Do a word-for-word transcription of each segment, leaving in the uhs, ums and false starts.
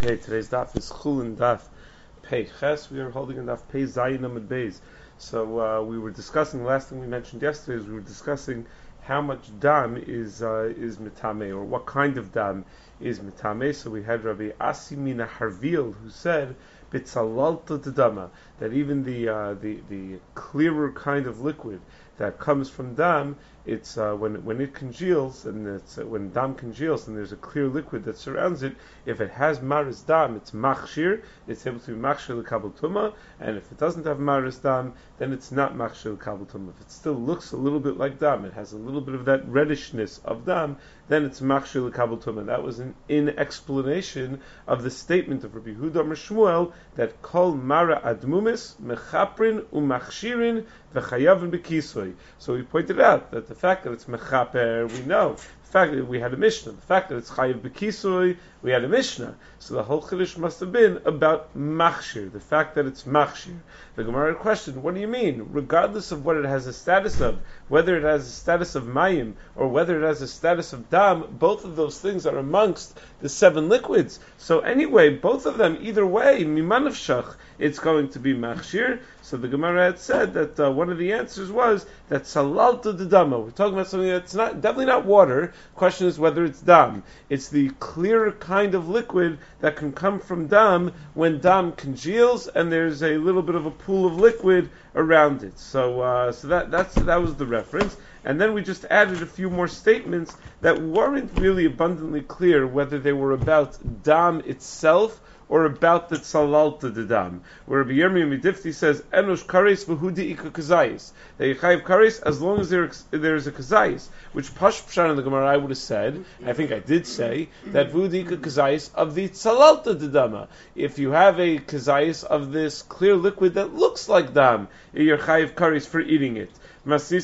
Okay, today's daf is Chulin daf Pei Ches. We are holding a daf Pei Zayin Amud Beis. So uh, we were discussing. The last thing we mentioned yesterday is we were discussing how much dam is uh, is mitame, or what kind of dam is mitame. So we had Rabbi Asimina Harvil who said bitzalalta dama, that even the uh, the the clearer kind of liquid that comes from dam, it's uh, when when it congeals, and it's uh, when dam congeals, and there's a clear liquid that surrounds it. If it has maris dam, it's machshir. It's able to be machshir l'kabel tuma, and if it doesn't have maris dam, then it's not machshir l'kabel tuma. If it still looks a little bit like dam, it has a little bit of that reddishness of dam, then it's machshir l'kabel tuma. That was an in explanation of the statement of Rabbi Yehuda Amar Shmuel that kol mara admumis mechaprin umachshirin v'chayavin b'kisoy. So we pointed out that the fact that it's mechaper, we know. The fact that we had a Mishnah, the fact that it's chayiv b'kisoy, we had a Mishnah. So the whole chiddush must have been about machshir, the fact that it's machshir. The Gemara questioned, what do you mean? Regardless of what it has a status of, whether it has a status of mayim or whether it has a status of dam, both of those things are amongst the seven liquids. So anyway, both of them, either way, mimanavshach, it's going to be machshir. So the Gemara had said that uh, one of the answers was that salalta de dama. We're talking about something that's not definitely not water. The question is whether it's dam. It's the clearer kind of liquid that can come from dam when dam congeals and there's a little bit of a pool of liquid around it. So, uh, so that that's that was the reference. And then we just added a few more statements that weren't really abundantly clear whether they were about dam itself or about the tzalalta de dam, where Rabbi Yirmiyah Midifti says enosh kares v'hudi ika kazayis, that you chayiv kares as long as there is a kazayis, which Pash Pshan in the Gemara I would have said, I think I did say, that v'hudi ika kazayis of the tzalalta de dama. If you have a kazayis of this clear liquid that looks like dam, you're chayiv kares for eating it. That if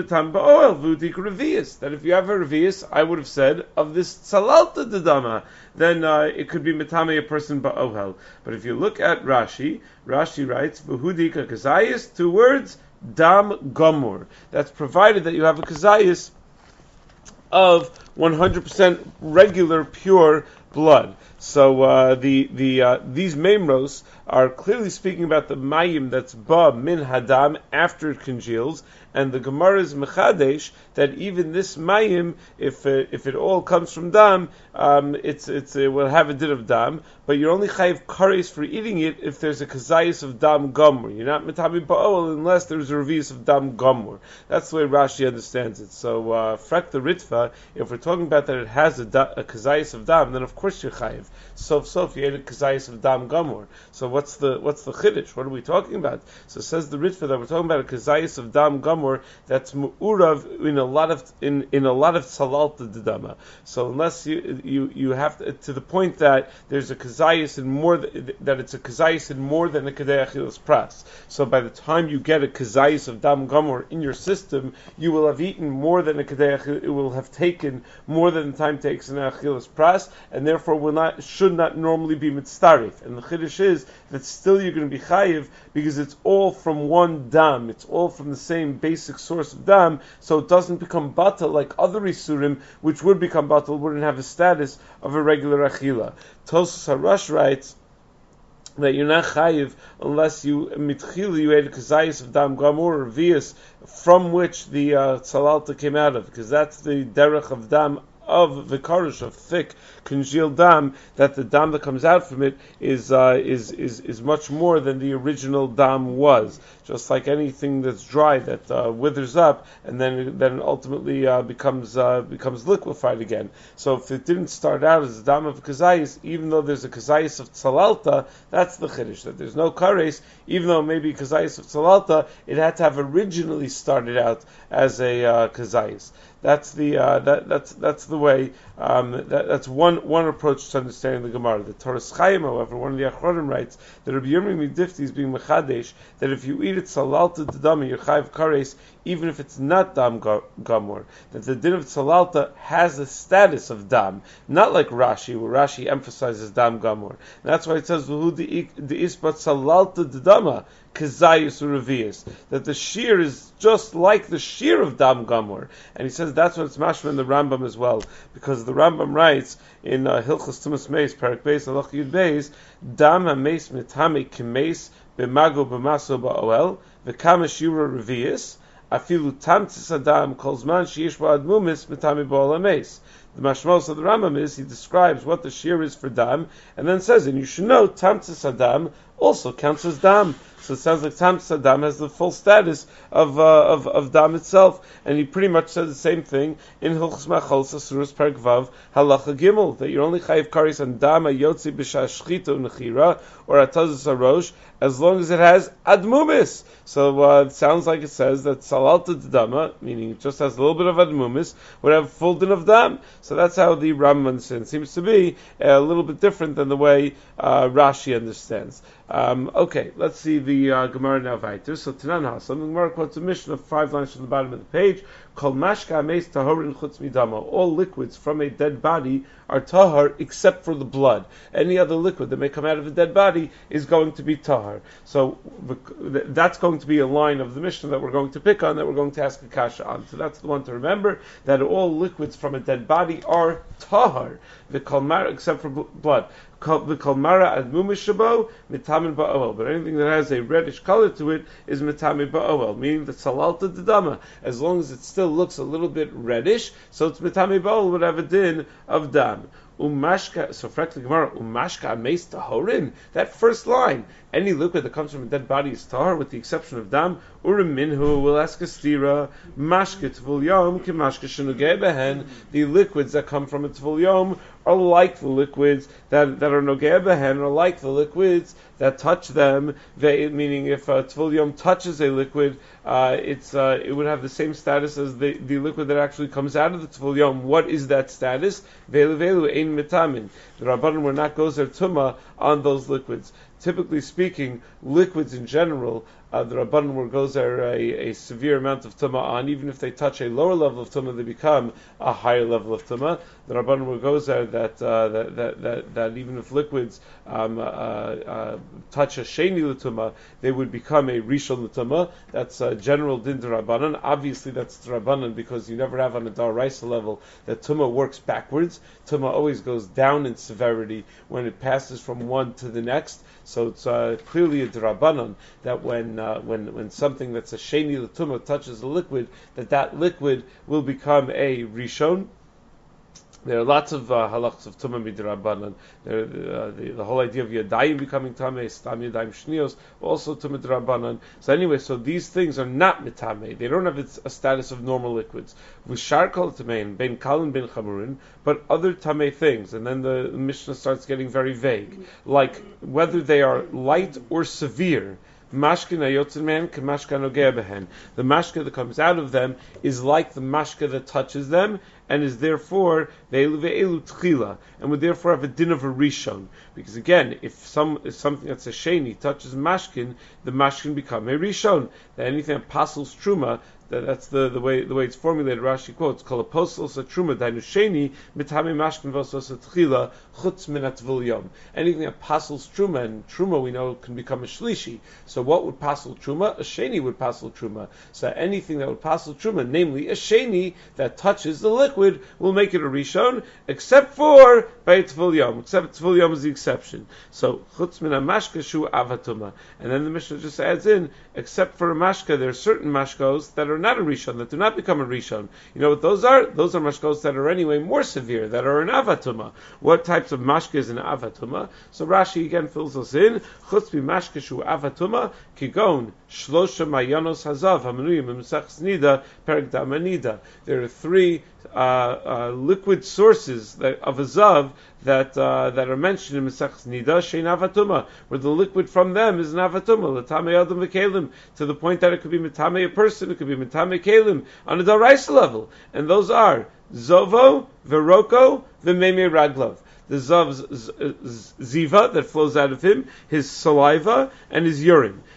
you have a revius, I would have said of this tzalalta dedama, then uh, it could be metame a person ba'ohel. But if you look at Rashi, Rashi writes v'hudika kazayis, two words, dam gomor. That's provided that you have a kazayis of one hundred percent regular pure blood. So uh, the the uh, these memros are clearly speaking about the mayim that's ba min hadam after it congeals, and the Gemara is mechadesh that even this mayim, if uh, if it all comes from dam, um, it's it's it will have a din of dam, but you're only chayiv kares for eating it if there's a kazayis of dam gomor. You're not metabi ba'ol unless there's a revius of dam gomor. That's the way Rashi understands it. So uh, frak the ritva, if we're talking about that it has a, da, a kazayis of dam, then of course you're chayiv. Sof sof you ate a kazayis of dam gomor. So what's the what's the chiddush? What are we talking about? So says the ritva that we're talking about a kazayis of dam gomor that's mu'urav in a lot of in, in a lot of tzalalta dedama. So unless you you you have to, to the point that there's a kazayis in more th- that it's a kazayis in more than a kedei achilas pras. So by the time you get a kazayis of dam gomor in your system, you will have eaten more than a kedei achilas. It will have taken more than the time takes in achilas pras, and therefore will not should not normally be mitzarif. And the chiddush is that still you're going to be chayiv because it's all from one dam. It's all from the same basic source of dam, so it doesn't become batal like other isurim, which would become batal, wouldn't have a status of a regular achila. Tosfos Harash writes that you're not chayiv unless you mitchila you ate a kazayis of dam gamur or vias from which the uh, tzalalta came out of, because that's the derech of dam of the karush, of thick congealed dam, that the dam that comes out from it is uh, is is is much more than the original dam was. Just like anything that's dry that uh, withers up and then then ultimately uh, becomes uh, becomes liquefied again. So if it didn't start out as a dam of kazayis, even though there's a kazayis of tzalalta, that's the chiddush, that there's no kares, even though maybe kazayis of tzalalta, it had to have originally started out as a uh, kazayis. That's the uh, that that's that's the way. Um, that, that's one one approach to understanding the Gemara. The Toras Chaim, however, one of the Achronim writes that Rabbi Yirmiyah Midifti is being mechadesh that if you eat it salalta dedama, you're chayiv kares, even if it's not dam gamor. That the din of salalta has a status of dam, not like Rashi, where Rashi emphasizes dam gamor. And that's why it says v'hu the isbat salalta dedama. kazayus urevius, that the shear is just like the shear of dam gamor, and he says that's what it's mashma in the Rambam as well, because the Rambam writes in uh, Hilchos Tumas Meis, Parak Beis, Halach Yud Beis, dam hameis mitame kimeis b'mago b'maso ba'oel v'kama shira revius afilu tamtzis adam kol zman sheyesh ba'ad mumis mitame ba'ol hameis. The mashmos of the Rambam is he describes what the shear is for dam, and then says, and you should know tamtzis adam also counts as dam. So it sounds like tamtzis adam has the full status of uh, of of dam itself, and he pretty much says the same thing in Hilchos Machol Surus Perek Vav Halacha Gimel, that you're only chayiv karis on dam ayotzi b'shas shchita u'nechira or atazos harosh as long as it has admumis. So uh, it sounds like it says that salalta dama, meaning it just has a little bit of admumis, would have full din of dam. So that's how the Rambam understands. Seems to be a little bit different than the way uh, Rashi understands. Um, okay, let's see the uh, Gemara now weiter. So Tanan Hasam, the Gemara quotes a mission of five lines from the bottom of the page. Kol mashka ameis tahorin chutz midama. All liquids from a dead body are tahar except for the blood. Any other liquid that may come out of a dead body is going to be tahar. So that's going to be a line of the Mishnah that we're going to pick on, that we're going to ask a kasha on. So that's the one to remember, that all liquids from a dead body are tahar, the kalmar except for blood. The kalmara admumish shabo mitamin ba'oel, but anything that has a reddish color to it is mitamin ba'oel, meaning the salalta dedama, as long as it still looks a little bit reddish, so it's mitamin ba'oel, would have a din of dam. Umashka, so frankly, Gemara, umashka ameis tahorin. That first line, any liquid that comes from a dead body is tahor, with the exception of dam. Urim minhu, will ask a stira. Mashka tvul yom ki mashka shenugei behen. The liquids that come from a tvul yom are like the liquids that that are nogei behen, are like the liquids that touch them. They, meaning, if a tvul yom touches a liquid, uh, it's uh, it would have the same status as the, the liquid that actually comes out of the tvul yom. What is that status? Velu velu ein mitamin. The Rabbanan were not gozer tuma on those liquids. Typically speaking, liquids in general, uh, the Rabbanan were gozer a, a severe amount of tuma on. Even if they touch a lower level of tuma, they become a higher level of tuma. The Rabbanan were gozer that, uh, that, that that that even if liquids um, uh, uh, touch a sheni l'tuma, they would become a rishon l'tuma. That's uh, general din to Rabbanan. Obviously, that's the Rabbanan because you never have on a daraisa level that tuma works backwards. Tuma always goes down in severity when it passes from one to the next. So it's uh, clearly a drabanan that when uh, when when something that's a sheni l'tuma touches a liquid, that that liquid will become a rishon. There are lots of uh, halachas of tumah midrabanan. There, uh, the, the whole idea of yadayim becoming tamei, stam yadayim shnios, also tumah midrabanan. So anyway, so these things are not mitamei. They don't have a status of normal liquids. V'shar kol tamein ben kalin ben chamurin, but other tamei things. And then the Mishnah starts getting very vague, like whether they are light or severe. Mashkin ayotzin man k'mashka nogea behen. The mashka that comes out of them is like the mashka that touches them, and is therefore ve'elu ve'elu tchila, and would therefore have a din of a rishon. Because again, if some if something that's a sheni touches mashkin, the mashkin become a rishon. That anything that passes truma, that, that's the, the way the way it's formulated. Rashi quotes, "Kol apostle sa truma dainu sheni mitame mashkin v'sos tchila chutz min atvul yom." Anything that passes truma, and truma we know can become a shlishi. So what would passel truma? A sheni would passel truma. So anything that would passel truma, namely a sheni that touches the liquid, will make it a rishon, except for by tvul yom. Except tvul yom is the exception. So chutz min mashka shu avatuma. And then the Mishnah just adds in, except for a mashka, there are certain mashkos that are not a rishon, that do not become a rishon. You know what those are? Those are mashkos that are anyway more severe, that are an avatuma. What types of mashka is an avatuma? So Rashi again fills us in. Chutz mi mashka shu avatuma kigon shlosha mayanos hazav hamanuyim b'mesachas nida perek damanida. There are three uh, uh, liquid sources that, of a zav that uh, that are mentioned in Mesachas Nida, shein avatuma, where the liquid from them is an avatuma, l'tamei adam v'kelim, to the point that it could be mitame a person, it could be mitame kelim on a daraisa level, and those are zovo, veroko, v'meimei raglov. The zav's ziva that flows out of him, his saliva, and his urine.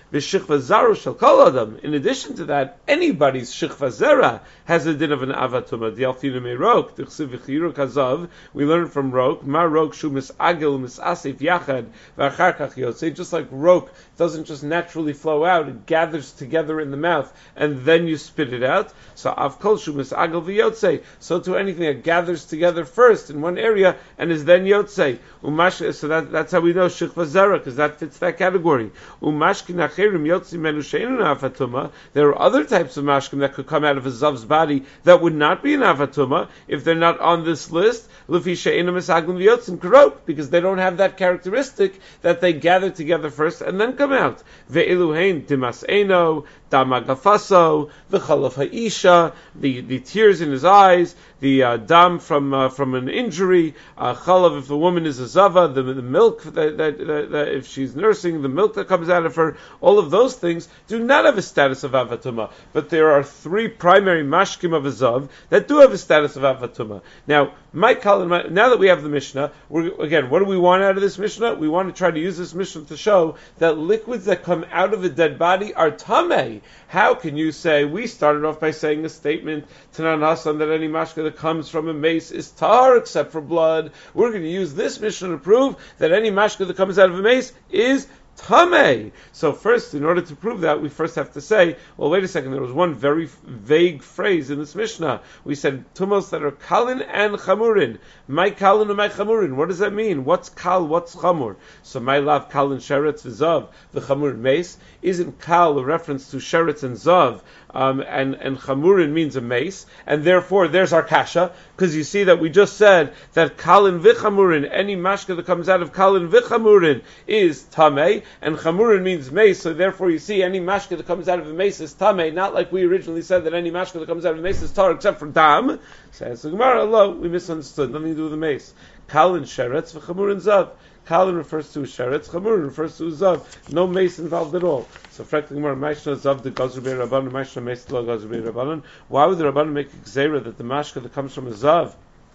v'shikva zaru shel kol adam. In addition to that, anybody's shikva zera has a din of an avatuma. Dialfinu me rok, tichsiv v'chiru kazav. We learn from rok, ma rok shu misagil misasif yachad v'achar kach yotzei. Just like rok doesn't just naturally flow out, it gathers together in the mouth, and then you spit it out. So av kol shu misagil v'yotzei. So to anything that gathers together first in one area and is then yotzei. Umash. So that, that's how we know shikva zera, because that fits that category. Umashkin acherim yotzi menu she'enu avatuma. There are other types of mashkim that could come out of a zav's body that would not be an avatuma if they're not on this list. Lufi she'enu misaglim v'yotzim karok, because they don't have that characteristic that they gather together first and then come out. Ve'eluhein dimas eno, damagafaso, v'chalav ha'isha, the the tears in his eyes, the uh, dam from uh, from an injury, uh, chalav if the woman is a zava, the, the milk that, that, that, that if she's nursing, the milk that comes out of her, all of those things do not have a status of avatuma. But there are three primary mashkim of a zav that do have a status of avatuma. Now, my Kalin, now that we have the Mishnah, we're, again, what do we want out of this Mishnah? We want to try to use this Mishnah to show that liquids that come out of a dead body are tamei. How can you say, we started off by saying a statement, Tanan Hasan, that any mashka that comes from a mace is tar except for blood. We're going to use this Mishnah to prove that any mashka that comes out of a mace is tamei. So first, in order to prove that, we first have to say, well, wait a second, there was one very vague phrase in this Mishnah. We said, tumos that are kalin and chamurin. My kalin and my chamurin. What does that mean? What's kal, what's chamur? So my lav kalin sheretz v'zav, the chamur mace. Isn't kal a reference to sheretz and zav, um, and, and chamurin means a mace, and therefore there's our kasha, because you see that we just said that kalin v'chamurin, any mashka that comes out of kalin v'chamurin is tamei, and chamurin means mace, so therefore you see any mashka that comes out of a mace is tamei, not like we originally said that any mashka that comes out of a mace is tar except for dam. Says the Gemara, Allah, we misunderstood, nothing to do with the mace. Kalin sheretz v'chamurin zav. Kalin refers to sheretz, chamurin refers to zav. No mace involved at all. So, frankly, Gemara, Maishna zav the gazur bei rabbanon, Maishna mace lo gazur bei rabbanon. Why would the rabbanon make a gzeira that the mashka that comes from a zav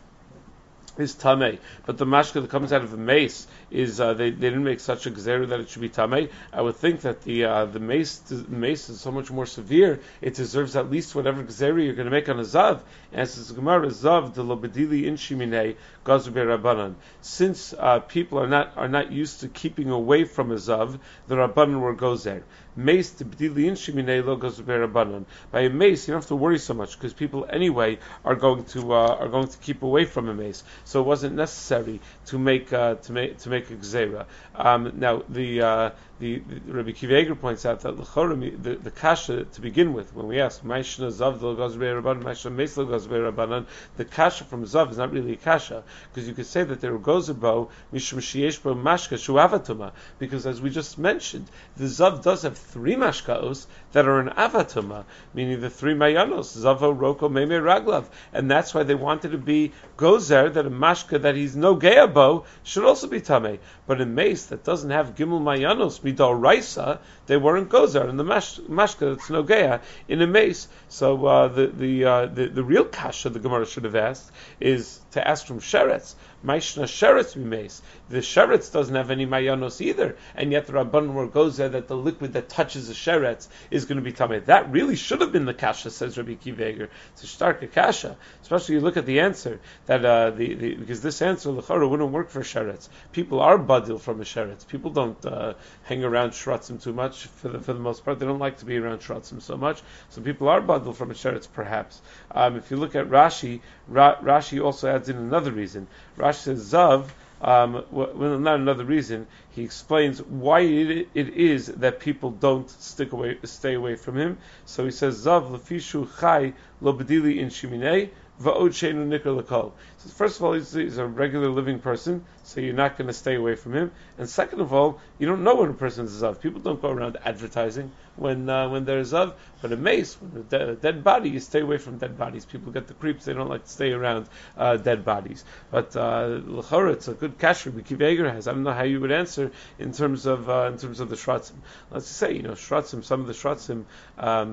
is tamei, but the mashka that comes out of the mace is uh, they, they didn't make such a gzeira that it should be tamei? I would think that the uh, the mace the mace is so much more severe, it deserves at least whatever gzeira you're going to make on a zav. And says Gemara, zav de lo bedili in shiminei gazur bei rabbanon. Since uh, people are not are not used to keeping away from a zav, the rabbanon were gozer. Mace to bedili in shiminei lo gazur bei rabbanon. By a mace, you don't have to worry so much because people anyway are going to uh, are going to keep away from a mace. So it wasn't necessary to make uh, to make to make a gzeira. Um, now the, uh, the the Rabbi Kiva Eger points out that the, the kasha to begin with, when we ask Ma'ishna zav lo gazur bei rabbanon, Ma'ishna mace lo gazur bei rabbanon, the kasha from zav is not really a kasha, because you could say that there were gozer bo mishum sheyesh bo mashka shu avatuma, because as we just mentioned, the zav does have three mashkaos that are an avatuma, meaning the three mayanos, zavo, roko, meme, raglav, and that's why they wanted to be gozer that a mashka that he's no geabo should also be tamei. But in mace that doesn't have gimel mayanos midal raisa, they weren't gozer, and the mash, mashka that's no geya in a mace. So uh, the the, uh, the the real kasha the Gemara should have asked is to ask from sheretz. Maishna sheretz mace. The sheretz doesn't have any mayanos either, and yet the Rabbanon were gozer that the liquid that touches the sheretz is going to be tamei. That really should have been the kasha, says Rabbi Kiva Eger. It's a stark kasha, especially you look at the answer that uh, the, the because this answer l'chara wouldn't work for sheretz. People are badil from a sheretz. People don't uh, hang around shratzim too much for the for the most part. They don't like to be around shratzim so much. So people are badil from a sheretz, perhaps. Um, if you look at Rashi, Ra- Rashi also adds in another reason. Rashi says zav. Um, well, not another reason. He explains why it, it is that people don't stick away, stay away from him. So he says, "Zav lefishu chai lo bedili in shiminei va'od sheinu nikar lekol." So first of all, he's, he's a regular living person, so you're not going to stay away from him. And second of all, you don't know when a person is a zav. People don't go around advertising when uh, when they're a zav. But a mace, when a, de- a dead body, you stay away from dead bodies. People get the creeps; they don't like to stay around uh, dead bodies. But l'chora, uh, it's a good kasher Rabbi Kiva Eger has. I don't know how you would answer in terms of uh, in terms of the shratzim. Let's say, you know, shratzim. Some of the shratzim. Um,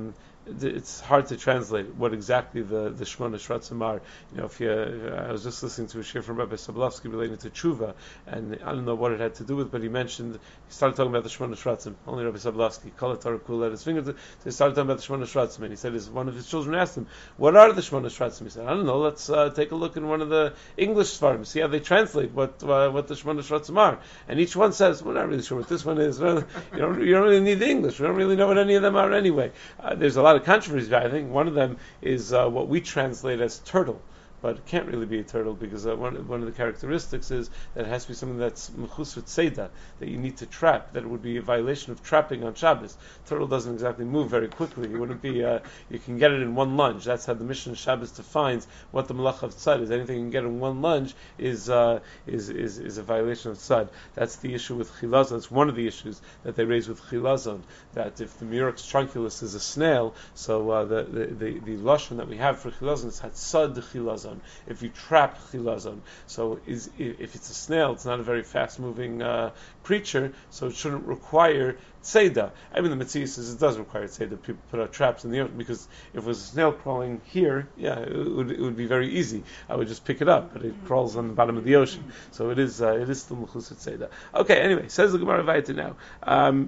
it's hard to translate what exactly the the Shmona Shratzim are. You know, if you, I was just listening to a shir from Rabbi Sablovsky relating to tshuva, and I don't know what it had to do with, but he mentioned he started talking about the Shmona Shratzim. Only Rabbi Sablovsky, Kol HaTorah Kula, had his finger to, so he started talking about the Shmona Shratzim, and he said his, one of his children asked him, "What are the Shmona Shratzim?" He said, "I don't know. Let's uh, take a look in one of the English svarim, see how they translate what uh, what the Shmona Shratzim are." And each one says, "We're not really sure what this one is. You don't you don't really need the English. We don't really know what any of them are anyway." Uh, there's a lot of controversy. I think one of them is uh, what we translate as turtle, but it can't really be a turtle because uh, one, one of the characteristics is that it has to be something that's mechus v'tseida, that you need to trap, that it would be a violation of trapping on Shabbos. Turtle doesn't exactly move very quickly. It wouldn't be, uh, you can get it in one lunge. That's how the Mishnah Shabbos defines what the malach of tzad is. Anything you can get in one lunge is uh, is, is is a violation of tzad. That's the issue with chilazon. That's one of the issues that they raise with chilazon, that if the Murex trunculus is a snail, so uh, the, the, the, the lashon that we have for chilazon is hatzad chilazon. If you trap chilazon, so is, if it's a snail, it's not a very fast-moving uh, creature, so it shouldn't require tzeda. I mean, the Metziah says it does require tzeda. People put out traps in the ocean because if it was a snail crawling here, yeah, it would, it would be very easy. I would just pick it up, but it crawls on the bottom of the ocean, so it is uh, it is still mechus tzeda. Okay, anyway, says the Gemara Vayta now. Um,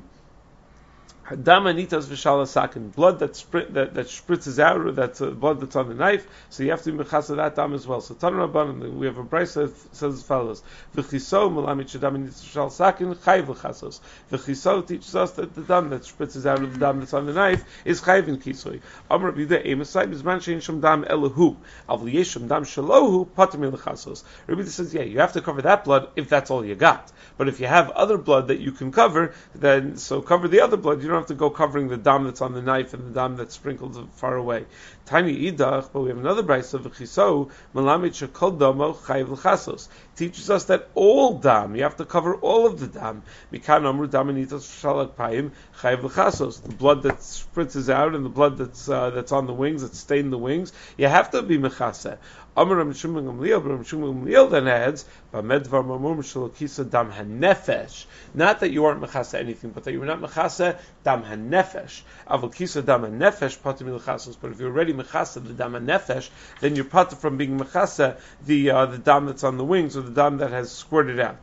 Dam anitas v'shala sakin, blood that, spri- that that spritzes out, or that's uh, blood that's on the knife. So you have to be mechasa that dam as well. So Tanu Rabbanan, we have a brayso that says as follows: V'chiso malamit shedam anitas v'shala sakin chayv l'chasos. V'chiso teaches us that the dam that spritzes out of the dam that's on the knife is chayv in kisoi. Amar Rabbi Yehuda emasai bizman shein shom dam elahu avli yeshom dam shalohu patim l'chasos. Rabbi Yehuda says, yeah, you have to cover that blood if that's all you got. But if you have other blood that you can cover, then so cover the other blood. You don't have to go covering the dam that's on the knife and the dam that's sprinkled far away. Tiny idach, but we have another brayso of v'chiso malamit shekol damo chayv l'chasos. Teaches us that all dam, you have to cover all of the dam. Mikan amru dam anitas v'shalak payim chayv l'chasos. The blood that spritzes out and the blood that's uh, that's on the wings, that's stained the wings, you have to be mechaseh. Amar Ram Shimon Gamliel, but Ram Shimon Gamliel then adds, "Bamedvar mamur shalokisa dam hanefesh." Not that you aren't mechasa anything, but that you were not mechasa dam hanefesh. Avokisa dam hanefesh patim l'chasos. But if you're already mechasa the dam hanefesh, then you're patur from being mechasa the uh, the dam that's on the wings or the dam that has squirted out.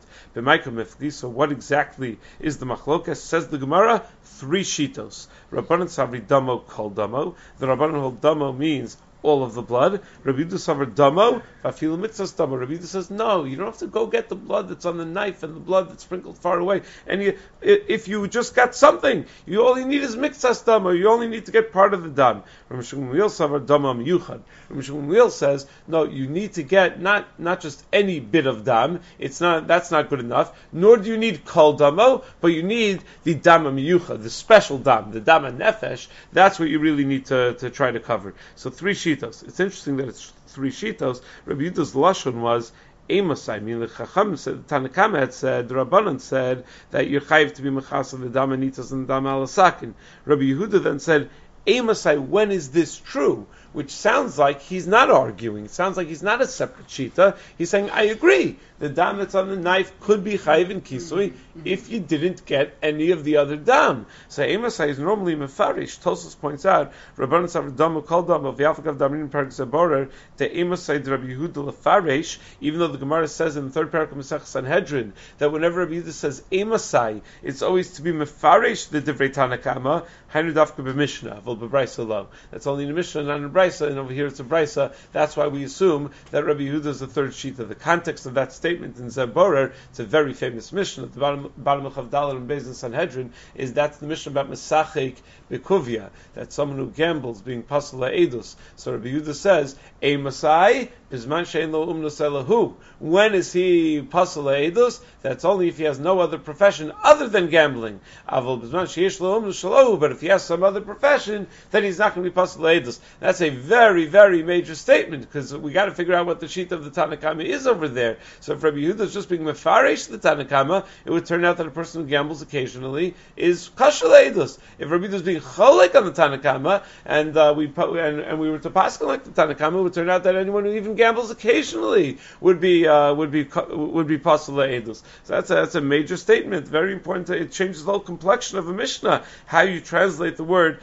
So what exactly is the machlokas? Says the Gemara, three shitos. Rabbanan savri damo kol damo. The Rabbanan hold damo means all of the blood. Rabbi Yehuda savar damo, vafilu mitzvahs damo. Rabbi Yehuda says, no, you don't have to go get the blood that's on the knife and the blood that's sprinkled far away. And you, if you just got something, you all you need is mitzvahs damo. You only need to get part of the dam. Rabbi Shimon savar damo miyuchad. Rabbi Shimon says, no, you need to get not not just any bit of dam. It's not that's not good enough. Nor do you need kol damo, but you need the dam miyuchad, the special dam, the dam nefesh. That's what you really need to, to try to cover. So three sheets. It's interesting that it's three shitos. Rabbi Yehuda's lashon was emasai. I mean, the Chacham said, Tanakama had said, the Rabbanan said that you're chayiv to be mechasa the dam anitas and the dam alasakin. Rabbi Yehuda then said, emasai, when is this true? Which sounds like he's not arguing. It sounds like he's not a separate shita. He's saying, I agree. The dam that's on the knife could be chayiv in kisui if you didn't get any of the other dam. So emasai is normally mefarish. Tosfos points out, Rabbanan savar dam kol dam of yafakav damrin parak zaborer the emasai Rabbi Yehuda lefarish. Even though the Gemara says in the third parak of Masech Sanhedrin that whenever Rabbi Yehuda says emasai, it's always to be mefarish the divrei Tanakama hainu dafka b'mishnah vol b'brayso lo. That's only in the Mishnah, not in the Brayso, and over here it's a Brayso. That's why we assume that Rabbi Yehuda is the third sheet of the context of that statement in Zaborer. It's a very famous Mishnah at the bottom, bottom of Chavdalah and Beis in Sanhedrin. Is that's the Mishnah about Mesachik Bekuvia, that someone who gambles being pasula edus. So Rabbi Yehuda says, "A Masai bizman shein lo umnus elahu." When is he pasula edus? That's only if he has no other profession other than gambling. Aval bizman sheish lo umnus shalahu. But if he has some other profession, then he's not going to be pasula edus. That's a very, very major statement because we got to figure out what the sheet of the Tanakama is over there. So if Rabbi Yehuda is just being mefarish the Tanakama, it would turn out that a person who gambles occasionally is kashal edus. If Rabbi Yehuda is being cholek on the Tanakama, and uh, we and, and we were to paskin like the Tanakama, it would turn out that anyone who even gambles occasionally would be uh, would be would be pasal edus. So that's a, that's a major statement, very important. It changes the whole complexion of a Mishnah. How you translate the word emasai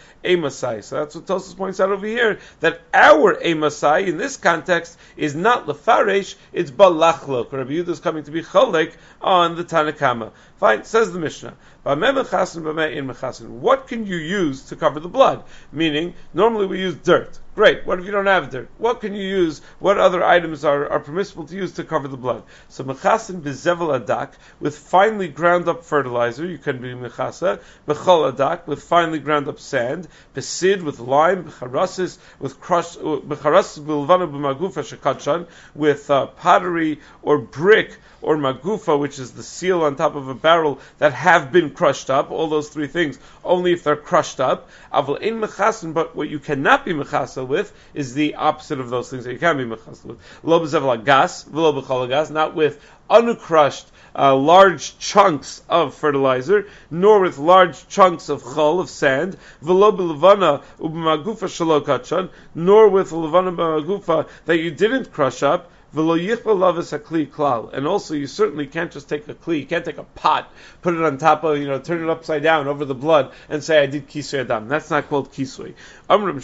Masai. So that's what Tosfos points out over here, that our a Masai in this context is not lefaresh, it's balachlok. Rabbi Yehuda is coming to be cholek on the Tanakama. Fine, says the Mishnah. What can you use to cover the blood? Meaning, normally we use dirt. Great. What if you don't have dirt? What can you use? What other items are, are permissible to use to cover the blood? So mechasin bezevel adak, with finely ground up fertilizer, you can be mechasa. Bechol adak, with finely ground up sand. Besid, with lime. Becharasis, with crushed. Becharasis bilvana b'magufa shekachan, with uh, pottery or brick or magufa, which is the seal on top of a barrel that have been crushed up. All those three things, only if they're crushed up. Aval ein mechasin, but what you cannot be mechasa with is the opposite of those things that you can be mechasa with. Lo b'zevel gas, v'lo b'chol gas, not with uncrushed uh, large chunks of fertilizer, nor with large chunks of chol, of sand, v'lo b'levana u'b'magufa shelo kachan, nor with levana b'magufa that you didn't crush up. And also, you certainly can't just take a kli, you can't take a pot, put it on top of, you know, turn it upside down over the blood, and say, I did kisui adam. That's not called kisui. Rav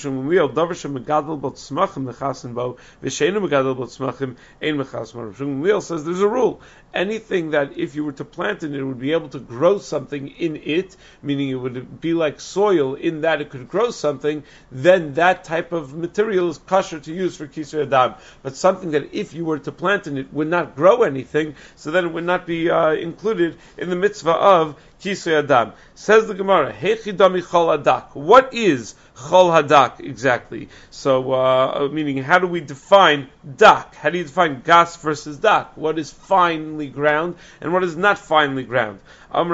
Shmuel says there's a rule. Anything that if you were to plant in it, it would be able to grow something in it, meaning it would be like soil in that it could grow something, then that type of material is kosher to use for kisui adam. But something that if you were to plant in it would not grow anything, so then it would not be uh, included in the mitzvah of kisui adam. Says the Gemara, Hechidami chol hadak. What is chol hadak exactly? So, uh, meaning, how do we define dak? How do you define gas versus dak? What is finely ground and what is not finely ground? If a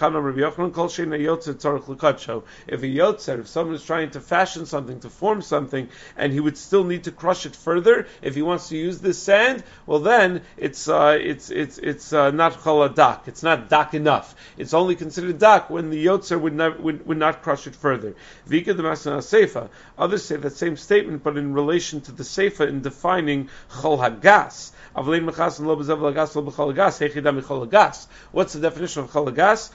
yotzer, if someone is trying to fashion something, to form something, and he would still need to crush it further, if he wants to use this sand, well then it's uh, it's it's it's uh, not chol hadak. It's not dak enough. It's only considered dak when the yotzer would not would, would not crush it further. Vika the Masna Seifa. Others say that same statement, but in relation to the Seifa in defining chol hagas. What's the definition of chol hagas?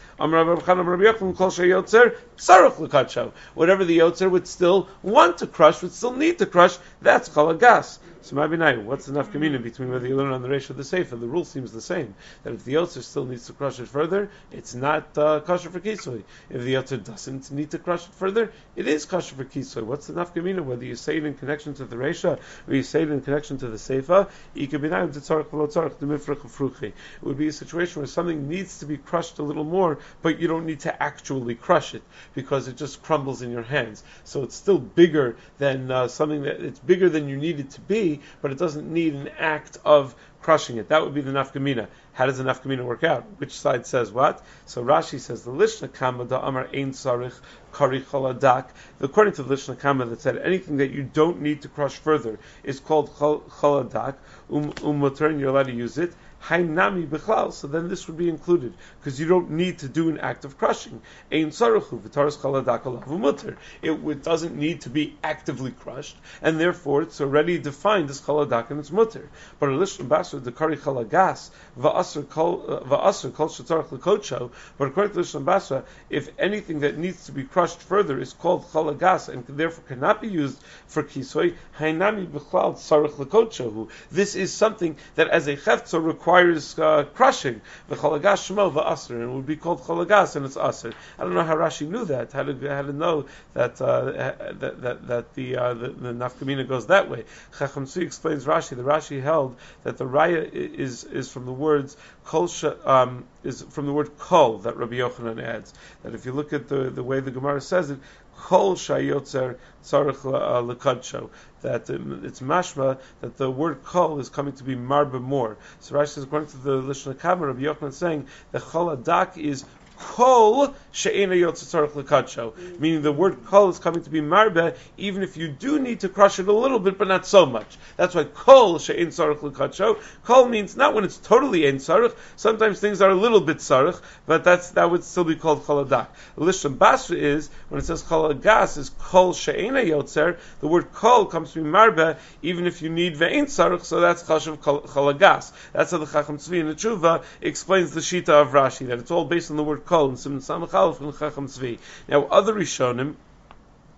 Whatever the yotzer would still want to crush, would still need to crush, that's chol hagas. So Mabinai, what's the nafkamina between whether you learn on the ratio of the Seifa? The rule seems the same. That if the yotzer still needs to crush it further, it's not uh, kosher for kisui. If the yotzer doesn't need to crush it further, it is kosher for kisui. What's the nafkamina? Whether you say it in connection to the ratio or you say it in connection to the Seifa, it would be a situation where something needs to be crushed a little more, but you don't need to actually crush it because it just crumbles in your hands. So it's still bigger than uh, something that it's bigger than you need it to be, but it doesn't need an act of crushing it. That would be the nafkamina. How does the nafkamina work out? Which side says what? So Rashi says the Lishna Kama da Amar Ein Sarich Kari Chol Hadak. According to the Lishna Kama that said anything that you don't need to crush further is called Chol Hadak. Um Umuter, and you're allowed to use it. Hainami bichlal, so then this would be included because you don't need to do an act of crushing. Ein saruchu v'taras chol hadak alav mutter. It doesn't need to be actively crushed, and therefore it's already defined as chol hadak and it's mutter. But a lishon basra dekari chol hagas va'aser kol va'aser kol shetarach lekocho. But according to lishon basra, if anything that needs to be crushed further is called chol hagas and therefore cannot be used for kisoi, hainami bichlal tzarich lekocho. This is something that as a cheftzor requires requires uh, crushing. The cholagas shmo va'aser, and it would be called cholagas, and it's aser. I don't know how Rashi knew that. How to how to know that uh, that, that that the uh, the, the nafkamina goes that way. Chacham Tzvi explains Rashi. The Rashi held that the raya is is from the words kol um, is from the word kol that Rabbi Yochanan adds. That if you look at the the way the Gemara says it, kol shayotzer tzarich lekadsho, that um, it's mashma that the word kol is coming to be marba more. So Rashi says, according to the Lishna Kama, Rabbi Yochanan is saying the chol hadak is kol she'ena yotzer tzarich lekadsho, meaning the word kol is coming to be marba even if you do need to crush it a little bit, but not so much. That's why kol she'en tzarich lekadsho. Kol means not when it's totally ein tzarich. Sometimes things are a little bit tzarich, but that's that would still be called chol hadak. Lishon Basra is when it says chol hagas is kol she'ena yotzer. The word kol comes to be marba even if you need ve'en tzarich. So that's chashav chol hagas. That's how the Chacham Tzvi in the Tshuva explains the shita of Rashi, that it's all based on the word kol and Simon Samach Aleph and Chacham Tzvi. Now other Rishonim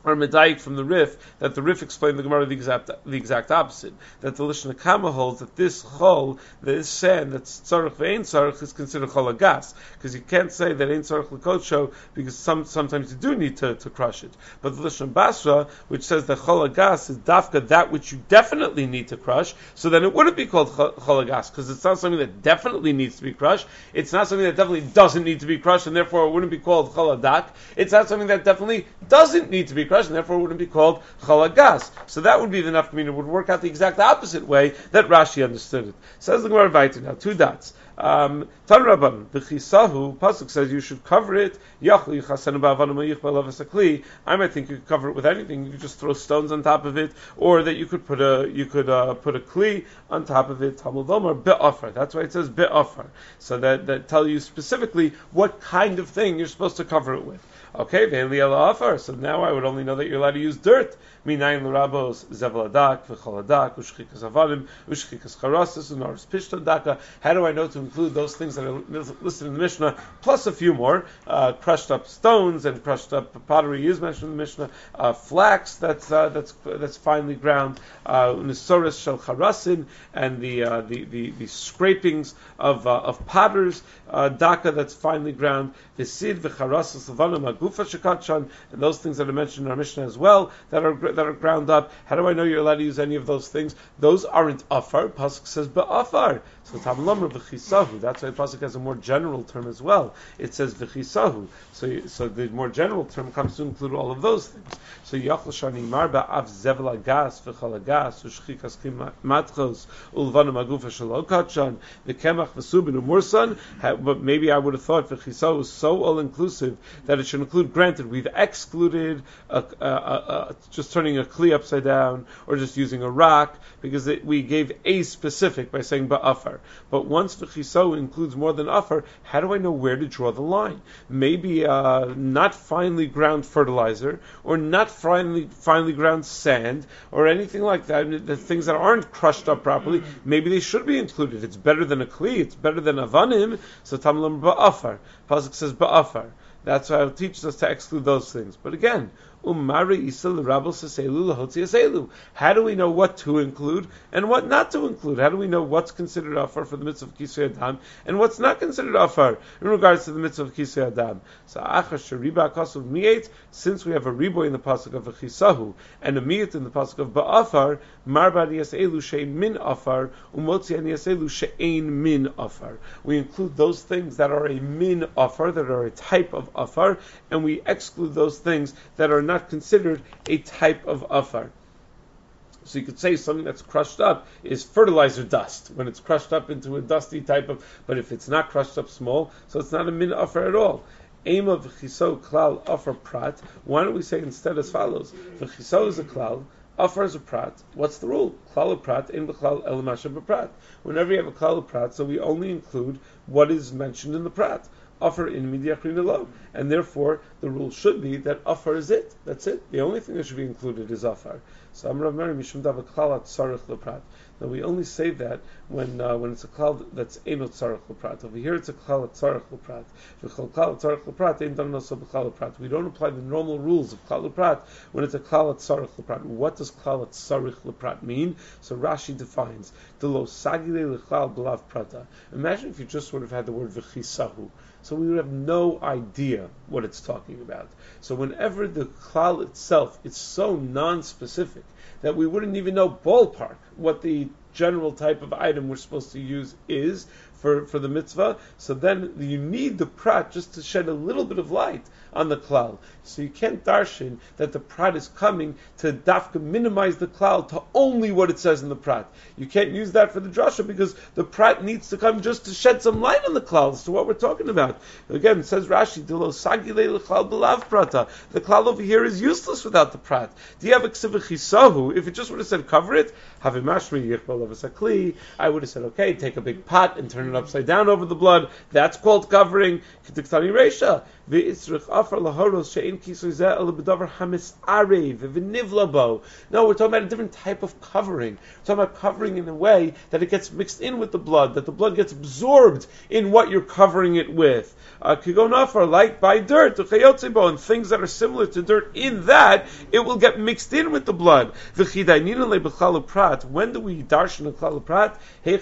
or medayik from the Rif, that the Rif explained the Gemara the exact the exact opposite. That the Lishna Kama holds that this chol, this sand that's tzarich ve'ein tzarich, is considered chol agas, because you can't say that ein tzarich l'kodsho, because some sometimes you do need to, to crush it. But the Lishna Basra, which says that chol agas is dafka that which you definitely need to crush, so then it wouldn't be called chol agas, because it's not something that definitely needs to be crushed. It's not something that definitely doesn't need to be crushed, and therefore it wouldn't be called chol adak. It's not something that definitely doesn't need to be crushed, and therefore it wouldn't be called chol agas. So that would be the nafkamina. It would work out the exact opposite way that Rashi understood it. Says the Gemara Vayter now, two dots. Um, Tan Rabban, v'chisahu, pasuk says you should cover it. Yachli chasenu ba'avanu mayichba lavasakli. I might think you could cover it with anything. You could just throw stones on top of it, or that you could put a you could uh, put a kli on top of it. Talmud Omer be'ofar. That's why it says be'ofar. So that that tell you specifically what kind of thing you're supposed to cover it with. Okay, ve'eli ala afar. So now I would only know that you're allowed to use dirt. Minayin l'rabos zevel adak v'chol adak ushchikas avadim ushchikas charasis unaris pishta daka. How do I know to include those things that are listed in the Mishnah, plus a few more? Uh, crushed up stones and crushed up pottery is mentioned in the Mishnah. Uh, flax that's uh, that's that's finely ground. Nisoris shel charasin, and the, uh, the the the scrapings of uh, of potters. Uh, daka that's finely ground. V'sid v'charasis levanim agufa shekatchan, and those things that are mentioned in our Mishnah as well that are that are ground up. How do I know you're allowed to use any of those things? Those aren't afar. Pasuk says be'afar. So Tam Lamar v'chisahu. That's why Pasuk has a more general term as well. It says v'chisahu. So so the more general term comes to include all of those things. So Yachal Shani Marba Av Zevel Agas v'chal Agas u'shchikas matchos ulvanim agufa shelo kachan v'kemach v'subin umursan. But maybe I would have thought v'chisahu is so all inclusive that it should include. Granted, we've excluded a, a, a, a, just turning a kli upside down or just using a rock because it, we gave a specific by saying ba'afar. But once v'chisahu includes more than afar, how do I know where to draw the line? Maybe uh, not finely ground fertilizer, or not finely finely ground sand, or anything like that. The things that aren't crushed up properly, maybe they should be included. It's better than a kli. It's better than avanim. So tamlam ba'afar. Pasuk says ba'afar. That's why it teaches us to exclude those things. But again, umari isel rabel seselu lahotzi aselu. How do we know what to include and what not to include? How do we know what's considered afar for the mitzvah of kisvei adam and what's not considered afar in regards to the mitzvah of kisvei adam? So achar sheriba kasuv miet. Since we have a riboy in the pasuk of chisahu and a miet in the pasuk of ba'afar, marba yaselu she'ein min afar umotzi yaselu she'ein min afar. We include those things that are a min afar, that are a type of afar, and we exclude those things that are not considered a type of afar. So you could say something that's crushed up is fertilizer dust when it's crushed up into a dusty type of. But if it's not crushed up small, so it's not a min afar at all. Aim of v'chiso klal afar prat. Why don't we say instead as follows? V'chiso is a klal. Afar is a prat. What's the rule? Klal prat in b'klal el masha b'prat. Whenever you have a klal prat, so we only include what is mentioned in the prat. Afar in midiachrina lo, and therefore the rule should be that afar is it. That's it. The only thing that should be included is afar. So Amrav Meri mishum dav klalat tzarich leprat. Now we only say that when uh, when it's a klal that's enot tzarich leprat. Over here it's a klal tzarich leprat. V'chol klal tzarich leprat ein dan noso b'klal leprat. We don't apply the normal rules of klal leprat when it's a klal tzarich leprat. What does klal tzarich leprat mean? So Rashi defines the lo sagile lechlal b'lav prata. Imagine if you just would have had the word v'chisahu. So we would have no idea what it's talking about. So whenever the klal itself is so non-specific that we wouldn't even know ballpark what the general type of item we're supposed to use is for, for the mitzvah, so then you need the prat just to shed a little bit of light on the klal. So you can't darshan that the prat is coming to dafka minimize the klal to only what it says in the prat. You can't use that for the drasha because the prat needs to come just to shed some light on the klal as to what we're talking about. Again, it says Rashi, Dilo sagile l'klal b'lav prata. The klal over here is useless without the prat. Do you have a ksiva chisahu? If it just would have said cover it, have a mashri yichbal of a sakli, I would have said, okay, take a big pot and turn it upside down over the blood. That's called covering. K'tiktani reisha. V'isrich afar lahoros she'in kisui zeh el b'davar hamis arev v'nivlabo. No, we're talking about a different type of covering. We're talking about covering in a way that it gets mixed in with the blood, that the blood gets absorbed in what you're covering it with. Kigon afar, like by dirt, and things that are similar to dirt, in that it will get mixed in with the blood. When do we darshan a klal prat?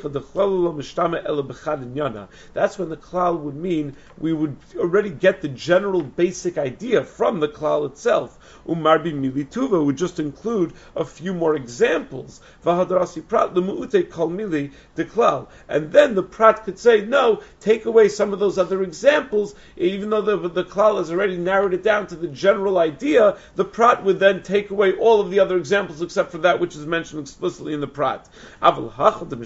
That's when the klal would mean we would already get the general basic idea from the klal itself. Umarbi milituva would just include a few more examples. Vahadrasi prat lemuute kol mili de klal, and then the prat could say, no, take away some of those other examples. Even though the the klal has already narrowed it down to the general idea, the prat would then take away all of the other examples except for that which is mentioned explicitly in the prat. But over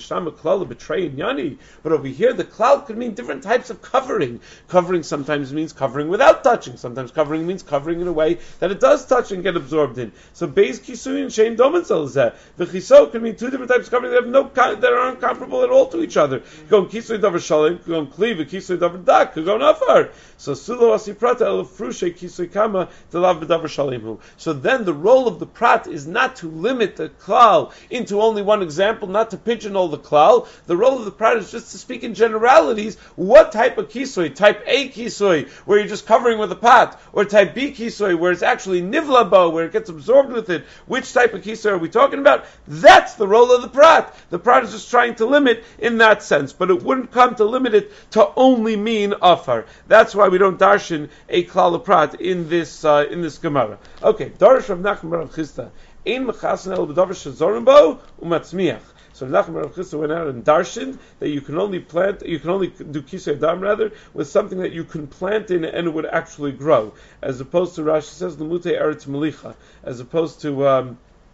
here, the klal could mean different types of covering. Covering sometimes means covering without touching. Sometimes covering means covering in a way that it does touch and get absorbed in. So beis kisui and shein domen zelzeh. The chiso can mean two different types of covering that have no that are uncomparable at all to each other. Go kisui davar shalim, go kliv, kisui davar dak, go nafar. So sulo asiprata el frushe kisui kama delav b'davar shalimhu. So then the role of the prat is not to limit the klal into only one example, not to pigeonhole the klal. The role of the prat is just to speak in generalities. What type of kisui? Type A kisui, where you're just covering with a pat, or type B kisui, where it's actually nivlabo, where it gets absorbed with it. Which type of kisui are we talking about? That's the role of the prat. The prat is just trying to limit in that sense, but it wouldn't come to limit it to only mean afar. That's why we don't darshan a klal prat in this uh, in this Gemara. Okay, Darish Rav Nachman Bar Chisda. Ein mechasen el b'davar shezorim bo umatzmiach. So Nachman Bar Chisda went out and darshaned that you can only plant, you can only do kisei adam rather with something that you can plant in and it would actually grow, as opposed to Rashi says l'mutei eretz melicha, as opposed to um,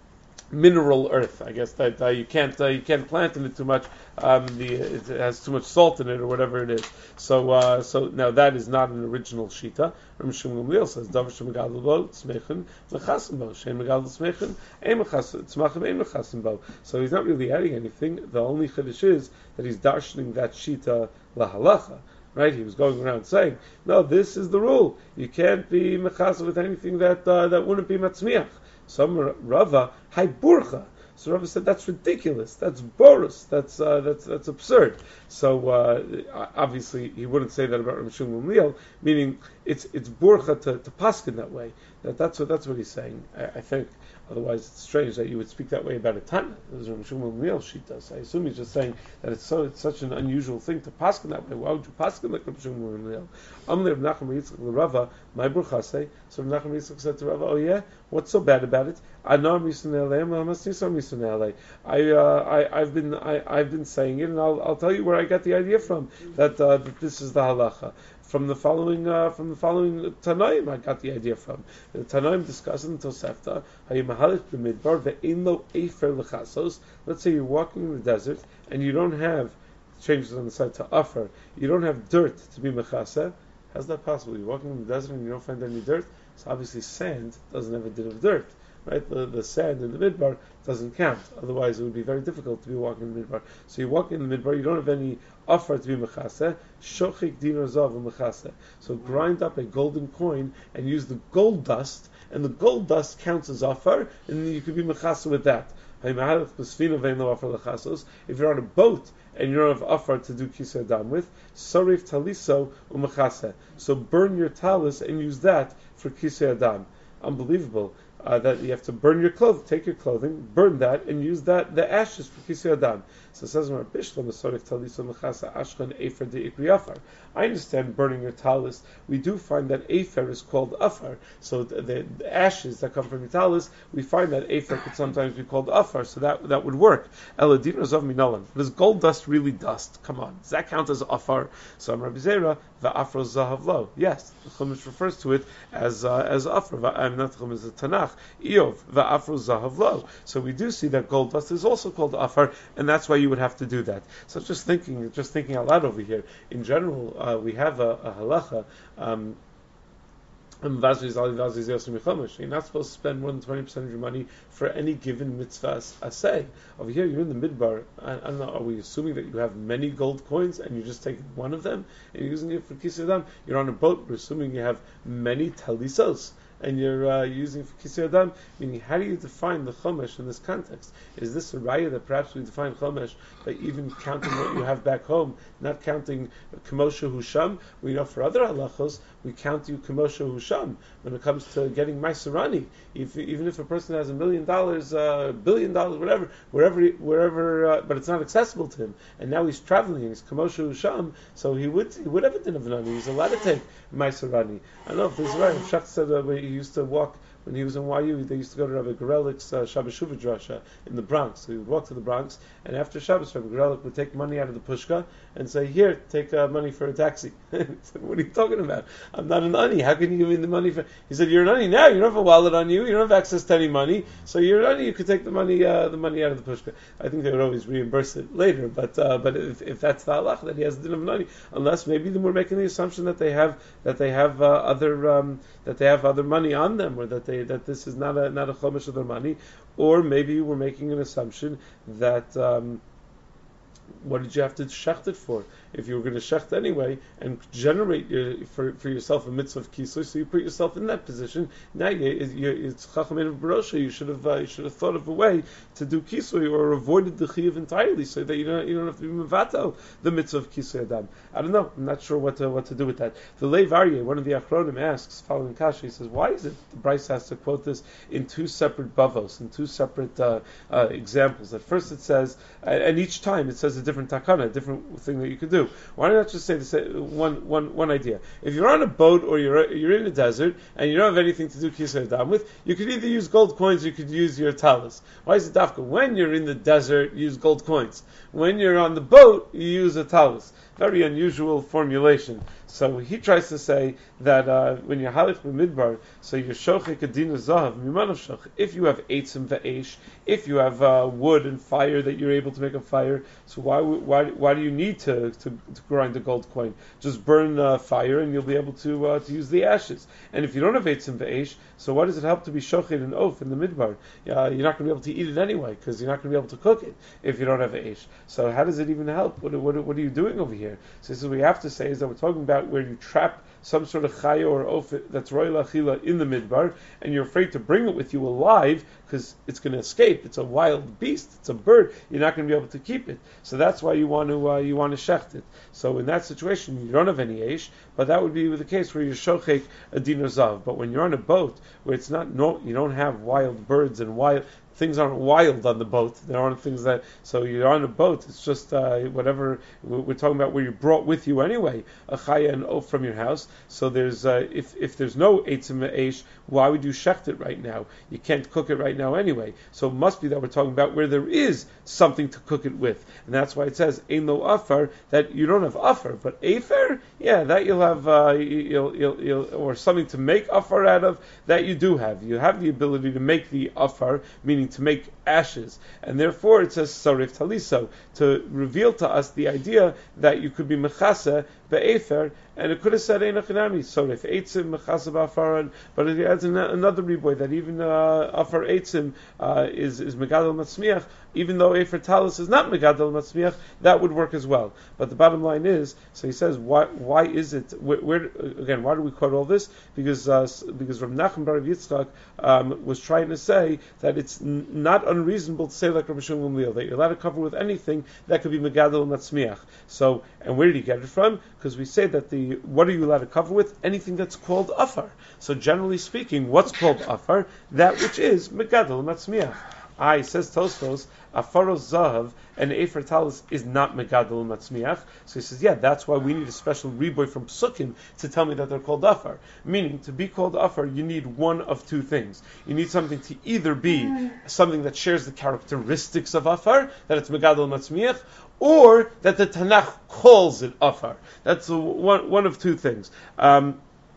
mineral earth. I guess that uh, you can't uh, you can't plant in it too much. Um, the it has too much salt in it or whatever it is. So uh, so now that is not an original shita. Ram Shmuel Gamliel says davar shemegadol bo tzmechen mechasim bo shein megadol tzmechen ein mechasim tzmachim ein mechasim bo. So he's not really adding anything. The only chiddush is that he's darshaning that shita lahalacha. Right? He was going around saying, no, this is the rule. You can't be mechasim with anything that uh, that wouldn't be matzmiach. Some Rava, hay burcha. So Rava said that's ridiculous. That's boros. That's uh, that's that's absurd. So uh, obviously he wouldn't say that about Rav Shmuel Gamliel, meaning it's it's burcha to, to paskin that way. That that's what that's what he's saying. I, I think. Otherwise, it's strange that you would speak that way about a Tana. As Rav Shmuel Gamliel shita. I assume he's just saying that it's so it's such an unusual thing to paskin that way. Why would you paskin like Rav Shmuel Gamliel? Amle Rav Nachman Yitzchak l'Rava, my burcha say. So Rav Nachman Yitzchak said to Rava, oh yeah, what's so bad about it? I know I'm I uh, I I've been I I've been saying it, and I'll I'll tell you where I got the idea from that uh, that this is the halacha. From the following, uh, from the following Tanaim, I got the idea from. The Tanaim discussing in Tosefta, Hayimahalik b'midbar ve'inlo efer lechasos. Let's say you're walking in the desert and you don't have, changes on the side to afar, you don't have dirt to be mechaseh. How's that possible? You're walking in the desert and you don't find any dirt? So obviously sand doesn't have a din of dirt. Right, the, the sand in the midbar doesn't count. Otherwise, it would be very difficult to be walking in the midbar. So you walk in the midbar, you don't have any offer to be mechaseh. Shochik dinar zav mechaseh. So grind up a golden coin and use the gold dust, and the gold dust counts as offer, and you could be mechaseh with that. If you're on a boat and you don't have offer to do kisei adam with, sarif taliso umechaseh. So burn your talis and use that for kisei adam. Unbelievable. Uh, that you have to burn your clothing, take your clothing, burn that, and use that the ashes for kisei adam. So it says, I understand burning your talis. We do find that afer is called afar. So the, the, the ashes that come from your talis, we find that afer could sometimes be called afar. So that that would work. Eladin of minalan. Does gold dust really dust? Come on, does that count as afar? So Rabbi Zera, the afro zahav lo. Yes, the Chumash refers to it as uh, as afar. I'm not the Chumash, the Tanakh. Eov, the afro zahav lo. So we do see that gold dust is also called afar, and that's why you would have to do that. So just thinking, just thinking out loud over here. In general, uh, we have a, a halacha. Um, Um, Vazri is Ali, Vazri is Yosem Yechomesh. You're not supposed to spend more than twenty percent of your money for any given mitzvah asay. Over here, you're in the midbar. I, I don't know, are we assuming that you have many gold coins and you're just taking one of them and you're using it for Kisei Adam? You're on a boat, we're assuming you have many talisos and you're uh, using it for Kisei Adam, meaning how do you define the Chomesh in this context? Is this a raya that perhaps we define Chomesh by even counting what you have back home, not counting Kamosha Husham? We know for other halachos, we count you Kamosha Husham when it comes to getting Maiserani. If, even if a person has a million dollars, a uh, billion dollars, whatever, wherever, wherever, uh, but it's not accessible to him, and now he's traveling and he's Kamosha Husham, so he would he would have a din of Nani. He's allowed to take Maiserani. I don't know if this is right. Shach said uh, he used to walk. When he was in Y U, they used to go to Rabbi Gorelik's uh, Shabbos Shuvah Drasha in the Bronx. So he would walk to the Bronx, and after Shabbos, Rabbi Gorelik would take money out of the pushka and say, "Here, take uh, money for a taxi." He said, "What are you talking about? I'm not an ani. How can you give me the money for?" He said, "You're an ani now. You don't have a wallet on you. You don't have access to any money. So you're an ani. You could take the money, uh, the money out of the pushka." I think they would always reimburse it later, but uh, but if, if that's the halach that he has the din of an ani, unless maybe we're making the assumption that they have that they have uh, other um, that they have other money on them, or that they that this is not a not a chomesh of their money, or maybe we're making an assumption that um, what did you have to shecht it for? If you were going to shecht anyway and generate your, for for yourself a mitzvah of kisui, so you put yourself in that position. Now you, you, it's chachamim of barosha. You should have uh, you should have thought of a way to do kisui or avoided the chiyuv entirely, so that you don't you don't have to be mevatel the mitzvah of kisui adam. I don't know. I'm not sure what to what to do with that. The Lev Aryeh, one of the achronim, asks following kasha. He says, why is it the Bryce has to quote this in two separate bavos, in two separate uh, uh, examples? At first it says, and each time it says a different takana, a different thing that you could do. Why not just say the same, one, one, one idea? If you're on a boat or you're you're in a desert and you don't have anything to do kisei adam with, you could either use gold coins or you could use your talis. Why is it dafka? When you're in the desert, use gold coins. When you're on the boat, you use a talis. Very unusual formulation. So he tries to say that uh, when you're halich b'midbar, so you're shochek adina zahav mimanav shoch. If you have eitzim ve'esh, if you have uh, wood and fire that you're able to make a fire, so why why why do you need to to, to grind a gold coin? Just burn uh, fire and you'll be able to uh, to use the ashes. And if you don't have eitzim ve'esh, so why does it help to be shochet and oaf in the midbar? Uh, you're not going to be able to eat it anyway because you're not going to be able to cook it if you don't have ve'esh. So how does it even help? What what what are you doing over here? So this is what we have to say is that we're talking about where you trap some sort of chaya or oaf that's royal achila in the midbar, and you're afraid to bring it with you alive because it's going to escape. It's a wild beast. It's a bird. You're not going to be able to keep it. So that's why you want to uh, you want to shecht it. So in that situation, you don't have any eish, but that would be the case where you're shochek a dinar zav. But when you're on a boat where it's not no, you don't have wild birds and wild. Things aren't wild on the boat. There aren't things that, so you're on a boat, it's just uh, whatever, we're talking about where you brought with you anyway, a chaya and oaf from your house. So there's, uh, if if there's no eitzim eish, why would you shecht it right now? You can't cook it right now anyway. So it must be that we're talking about where there is something to cook it with. And that's why it says, ein lo afar, that you don't have afar, but afer, yeah, that you'll have, uh, you'll, you'll, you'll, or something to make afar out of, that you do have. You have the ability to make the afar, meaning to make ashes, and therefore it says sarif taliso, to reveal to us the idea that you could be mechasa be'efer, and it could have said einachinami sarif eitzim mechasa ba'afaran, but it adds an, another reboy that even uh, afar eitzim uh, is is megadol matzmiach, even though efer talis is not megadol matzmiach, that would work as well. But the bottom line is, so he says, why why is it? Where, where again? Why do we quote all this? Because uh, because Rav Nachman bar Yitzchak um, was trying to say that it's n- not unreasonable to say like Rabbi Shimon Gamliel that you're allowed to cover with anything that could be megadol matzmiach. So, and where did he get it from? Because we say that the what are you allowed to cover with? Anything that's called afar. So generally speaking, what's called afar? That which is megadol matzmiach. I, says Tosfos, afaros zahav and efer talis is not megadol matzmiach. So he says, yeah, that's why we need a special reboy from Psukim to tell me that they're called afar. Meaning, to be called afar, you need one of two things. You need something to either be something that shares the characteristics of afar, that it's megadol matzmiach, or that the Tanakh calls it afar. That's one one of two things. Um,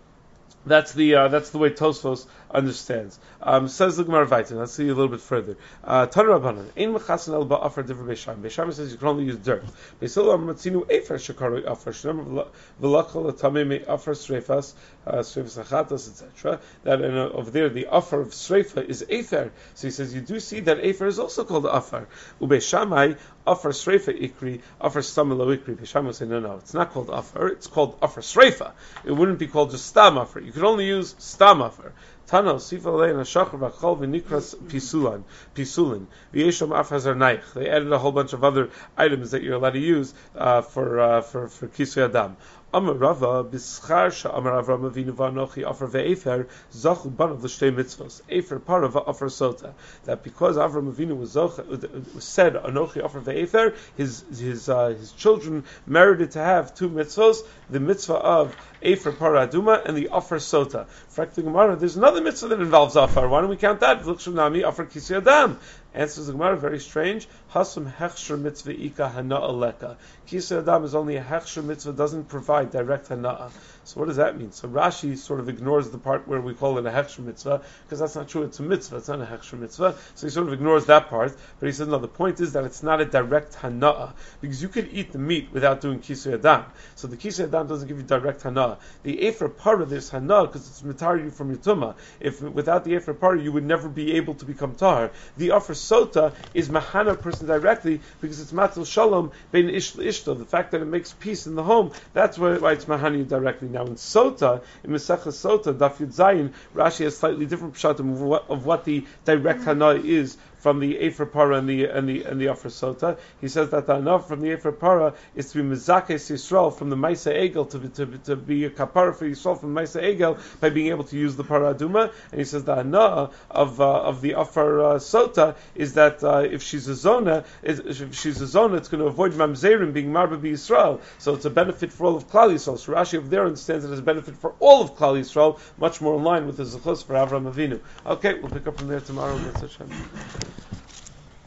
That's the uh, that's the way Tosfos understands. Um, says the Gemara Vaytin. Let's see a little bit further. Tanu Rabbanan ein mechasen el ba'afar divrei Beisham. Beisham says you can only use dirt. Beisil matzinu efer shekaru afar shnam v'lachol atamei me afar sreifas sreifas achatas et cetera. That in, uh, over there the afar of sreifa is efer. So he says you do see that efer is also called afar. Ubeishamai afar sreifa ikri afar stamelo ikri. Beisham will say no no it's not called afar. It's called afar sreifa. It wouldn't be called just stam afar. You could only use stam afar. Tano sifa leina shachar v'chol v'nikras pisulan pisulan v'yeshom af hazar naich. They added a whole bunch of other items that you're allowed to use uh, for uh, for for kisui adam. Amar Rava b'schar she'amar Avram Avinu v'anochi afer ve'efer zachu banav l'shtei mitzvos efer para v'afer sota. That because Avram Avinu was zoch, was said anochi afer ve'efer, his his uh, his children merited to have two mitzvos: the mitzvah of efer para aduma and the afer sota. Frak the Gemara, there's another mitzvah that involves afar. Why don't we count that? V'lukshu nami afer kisui adam. Answers the Gemara, very strange. Hasum hechsher mitzvah ika hana'a leka. Kisui adam is only a hechsher mitzvah, doesn't provide direct hana'a. So what does that mean? So Rashi sort of ignores the part where we call it a hechsher mitzvah, because that's not true. It's a mitzvah. It's not a hechsher mitzvah. So he sort of ignores that part. But he says, no, the point is that it's not a direct hana'a, because you could eat the meat without doing kisui adam. So the kisui adam doesn't give you direct hana'a. The efer para, there's hana'a, because it's mitar you from your tumah. If without the efer para, you would never be able to become tahar. The afer sota is mahana a person directly, because it's matzil shalom bein ish l'ishto. The fact that it makes peace in the home, that's why, why it's mahana you directly. Now in sota, in Masechah Sota, Daf Yud Zayin, Rashi has slightly different pshatim of what, of what the direct hana is from the Efer Para and the and the and the Afer Sota. He says that the hana from the Efer Para is to be Mezakes Yisrael from the Maisa Egel, to be, to, to be a kapara for Yisrael from Maisa Egel by being able to use the Para Aduma. And he says the hana of uh, of the Afer uh, Sota is that uh, if she's a zona, if she's a zona, it's going to avoid Mamzerim being Marba Bi Yisrael. So it's a benefit for all of Klal Yisrael. So Rashi over there understands it as a benefit for all of Klal Yisrael, much more in line with the Zechus for Avram Avinu. Okay, we'll pick up from there tomorrow.